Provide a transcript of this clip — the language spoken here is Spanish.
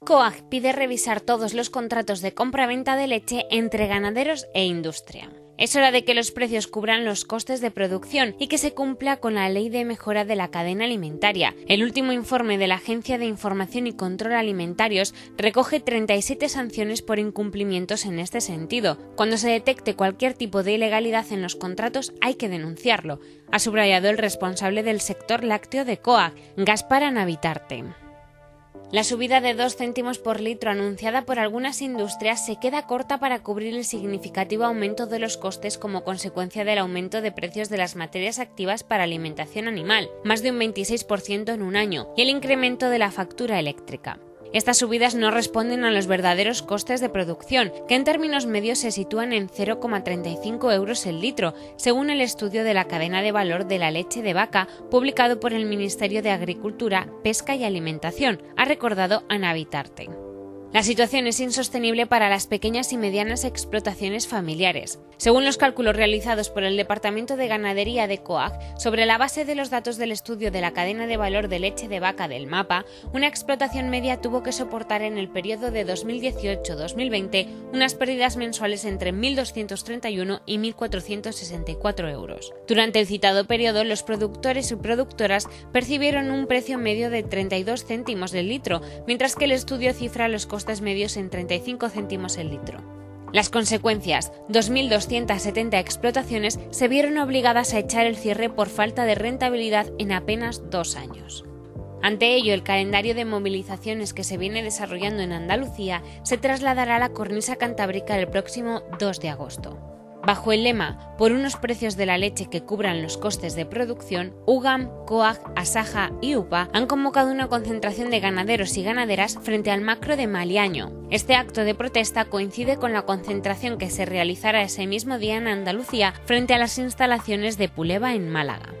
COAG pide revisar todos los contratos de compra-venta de leche entre ganaderos e industria. Es hora de que los precios cubran los costes de producción y que se cumpla con la Ley de Mejora de la Cadena Alimentaria. El último informe de la Agencia de Información y Control Alimentarios recoge 37 sanciones por incumplimientos en este sentido. Cuando se detecte cualquier tipo de ilegalidad en los contratos hay que denunciarlo, ha subrayado el responsable del sector lácteo de COAG, Gaspar Anabitarte. La subida de 2 céntimos por litro anunciada por algunas industrias se queda corta para cubrir el significativo aumento de los costes como consecuencia del aumento de precios de las materias activas para alimentación animal, más de un 26% en un año, y el incremento de la factura eléctrica. Estas subidas no responden a los verdaderos costes de producción, que en términos medios se sitúan en 0,35 euros el litro, según el estudio de la cadena de valor de la leche de vaca publicado por el Ministerio de Agricultura, Pesca y Alimentación, ha recordado Anabitarte. La situación es insostenible para las pequeñas y medianas explotaciones familiares. Según los cálculos realizados por el Departamento de Ganadería de COAG, sobre la base de los datos del estudio de la cadena de valor de leche de vaca del MAPA, una explotación media tuvo que soportar en el periodo de 2018-2020 unas pérdidas mensuales entre 1.231 y 1.464 euros. Durante el citado periodo, los productores y productoras percibieron un precio medio de 32 céntimos del litro, mientras que el estudio cifra los costes medios en 35 céntimos el litro. Las consecuencias: 2.270 explotaciones se vieron obligadas a echar el cierre por falta de rentabilidad en apenas 2 años. Ante ello, el calendario de movilizaciones que se viene desarrollando en Andalucía se trasladará a la cornisa cantábrica el próximo 2 de agosto. Bajo el lema "Por unos precios de la leche que cubran los costes de producción", UGAM, COAG, Asaja y UPA han convocado una concentración de ganaderos y ganaderas frente al macro de Maliaño. Este acto de protesta coincide con la concentración que se realizará ese mismo día en Andalucía frente a las instalaciones de Puleva en Málaga.